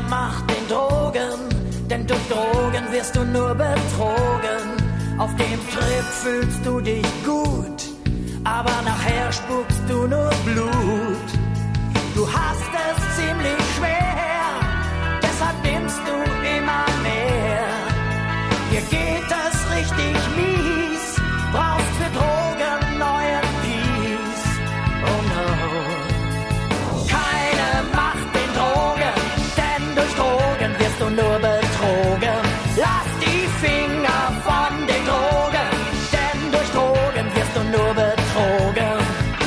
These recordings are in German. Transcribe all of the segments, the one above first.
Macht den Drogen, denn durch Drogen wirst du nur betrogen. Auf dem Trip fühlst du dich gut, aber nachher spuckst du nur Blut. Du hast es ziemlich schwer, deshalb nimmst du immer mehr. Dir geht es richtig mies, brauchst für Drogen neuen Peace. Oh no. Keine Macht den Drogen, denn durch Drogen wirst du nur betrogen. Lass die Finger von den Drogen, denn durch Drogen wirst du nur betrogen.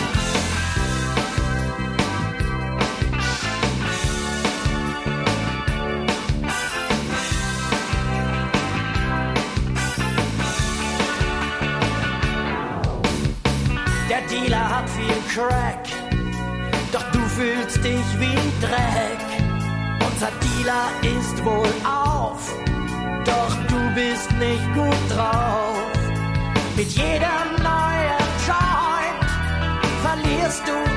Der Dealer hat viel Crack, doch du fühlst dich wie Dreck. Unser Dealer ist wohl auf, doch du bist nicht gut drauf. Mit jedem neuen Joint verlierst du